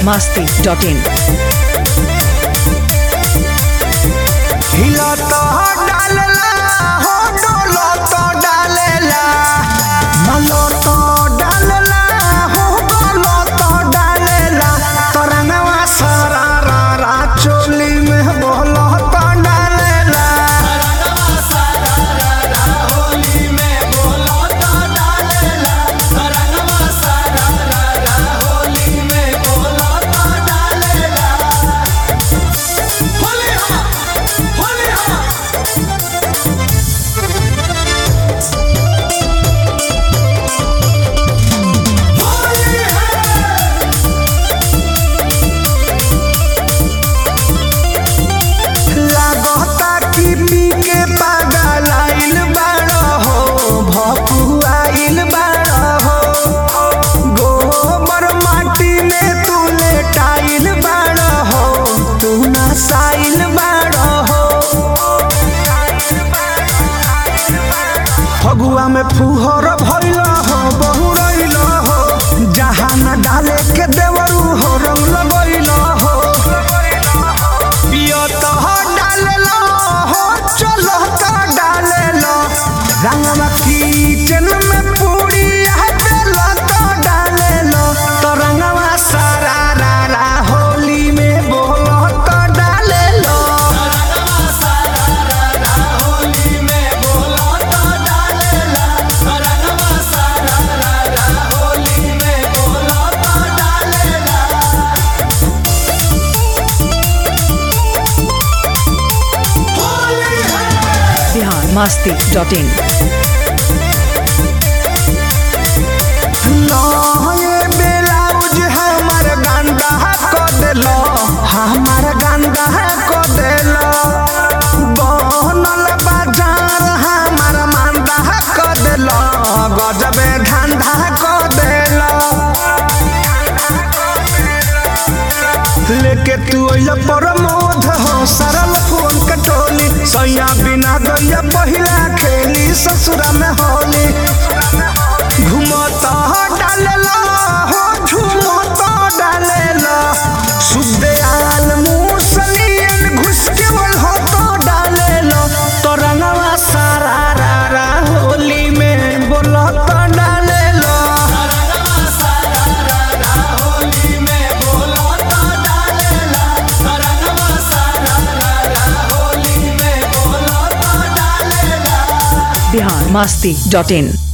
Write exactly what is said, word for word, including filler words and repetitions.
masti dot in. हिला तो डालला हो डोलो तो डालेला मलो तो डालला हो डोलो तो डालेला तरंगवा सारा रा रा चोली में बोलो तो डालेला तरंगवा सारा रा रा होली में बोलो तो डालेला तरंगवा सारा रा रा होली में बोलो तो डालेला होली हा होली हा लागता कि पी के पागल आइल बाड़ा हो भपुआइल बाड़ा हो गोबर माटी में तू लेटाइल बाड़ा हो तू नसाइल बाड़ा हो फगुआ में फुहर भइल हो बहुरइल हो जहाँ न डाले के देवरू हो रंग लगइल हो पियो तो डालेला हो चलो तो डालेला रंगवा किचन में पूरी बेला तो डालेला तो रंगवा सारा रा रा होली में बोलो तो डालेला रंगवा सारा रा रा होली में बोलो तो डालेला रंगवा सारा रा रा होली में बोलो तो डालेला Bihar masti dot in. ये ब्लाउज हमार गंदा को देलो हमार गंदा को देलो बनल बाजार हमार मंदा को देलो गजबे धंधा को देलो लेके तू अइला प्रमोद हो सरल फोन कटोली सैया बिना गैया पहिला खेली ससुरा में होली घुमता डालेला हो झुमता डालेला सुदे आल मुसलियन घुस के वल हो तो डालेला तो रंगवा सारा रा रा होली में बोलो तो डालेला रंगवा सारा रा रा होली में बोलो तो डालेला रंगवा सारा रा रा होली में बोलो तो डालेला Bihar masti dot in.